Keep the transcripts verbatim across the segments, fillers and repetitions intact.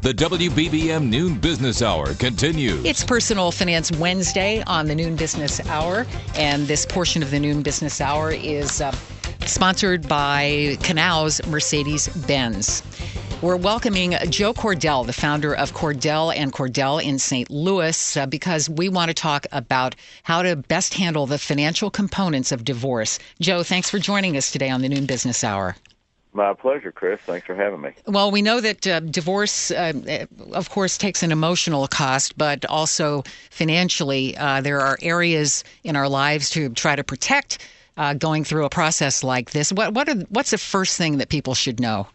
The W B B M Noon Business Hour continues. It's Personal Finance Wednesday on the Noon Business Hour, and this portion of the Noon Business Hour is uh, sponsored by Canals Mercedes-Benz. We're welcoming Joe Cordell, the founder of Cordell and Cordell in Saint Louis, uh, because we want to talk about how to best handle the financial components of divorce. Joe, thanks for joining us today on the Noon Business Hour. My pleasure, Chris. Thanks for having me. Well, we know that uh, divorce, uh, of course, takes an emotional cost, but also financially, uh, there are areas in our lives to try to protect uh, going through a process like this. What, what are, what's the first thing that people should know?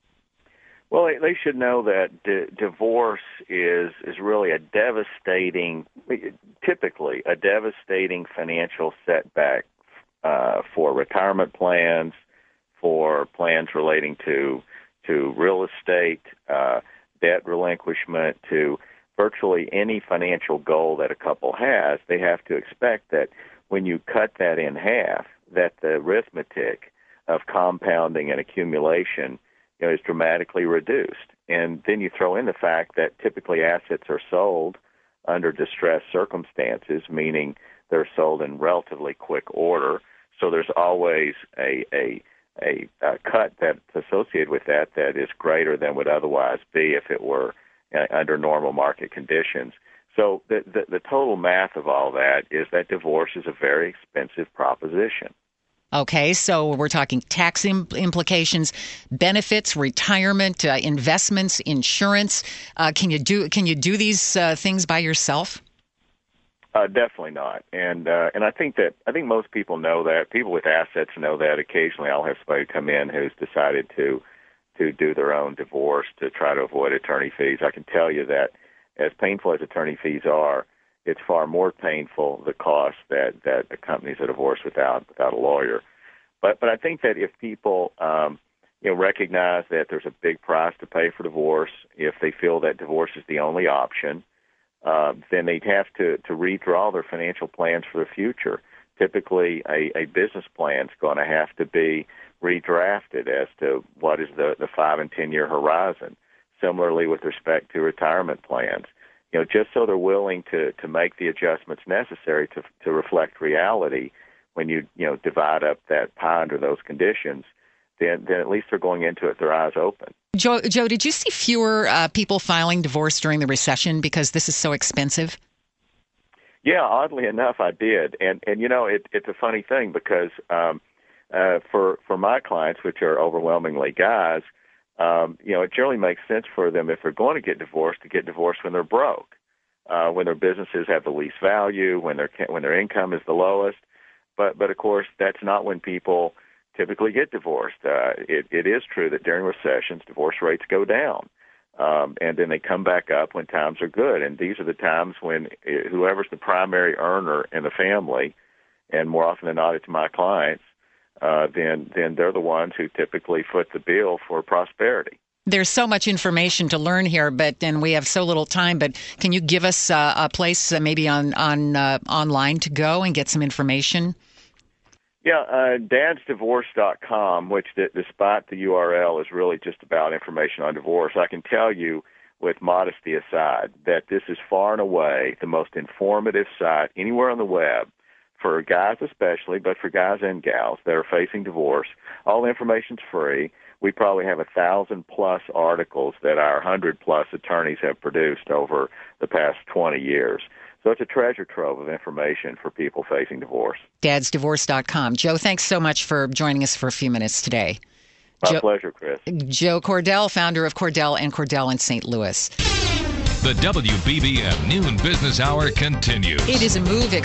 Well, they, they should know that d- divorce is is really a devastating, typically a devastating financial setback uh, for retirement plans, for plans relating to to real estate, uh, debt relinquishment, to virtually any financial goal that a couple has. They have to expect that when you cut that in half, that the arithmetic of compounding and accumulation, you know, is dramatically reduced. And then you throw in the fact that typically assets are sold under distressed circumstances, meaning they're sold in relatively quick order. So there's always a a, a, a cut that's associated with that that is greater than would otherwise be if it were uh, under normal market conditions. So the, the the total math of all that is that divorce is a very expensive proposition. Okay, so we're talking tax im- implications, benefits, retirement, uh, investments, insurance. Uh, can you do can you do these uh, things by yourself? Uh, definitely not, and uh, and I think that I think most people know that. People with assets know that. Occasionally, I'll have somebody come in who's decided to to do their own divorce to try to avoid attorney fees. I can tell you that, as painful as attorney fees are, it's far more painful the cost that, that accompanies a divorce without without a lawyer. But but I think that if people um, you know recognize that there's a big price to pay for divorce, if they feel that divorce is the only option, uh, then they'd have to, to redraw their financial plans for the future. Typically, a, a business plan is going to have to be redrafted as to what is the, the five and ten year horizon. Similarly, with respect to retirement plans. You know, just so they're willing to, to make the adjustments necessary to to reflect reality when you, you know, divide up that pie under those conditions, then, then at least they're going into it with their eyes open. Joe, Joe, did you see fewer uh, people filing divorce during the recession because this is so expensive? Yeah, oddly enough, I did. And, and you know, it, it's a funny thing because um, uh, for, for my clients, which are overwhelmingly guys, Um, you know, it generally makes sense for them if they're going to get divorced to get divorced when they're broke, uh, when their businesses have the least value, when their when their income is the lowest. But but of course, that's not when people typically get divorced. Uh, it it is true that during recessions, divorce rates go down, um, and then they come back up when times are good. And these are the times when whoever's the primary earner in the family, and more often than not, it's my clients. Uh, then then they're the ones who typically foot the bill for prosperity. There's so much information to learn here, but and we have so little time. But can you give us uh, a place uh, maybe on on uh, online to go and get some information? Yeah, uh, dads divorce dot com, which d- despite the U R L is really just about information on divorce. I can tell you, with modesty aside, that this is far and away the most informative site anywhere on the web, for guys especially, but for guys and gals that are facing divorce. All the information's free. We probably have a thousand plus articles that our hundred plus attorneys have produced over the past twenty years. So it's a treasure trove of information for people facing divorce. dads divorce dot com. Joe, thanks so much for joining us for a few minutes today. My Joe, pleasure, Chris. Joe Cordell, founder of Cordell and Cordell in Saint Louis. The W B B M Noon Business Hour continues. It is a move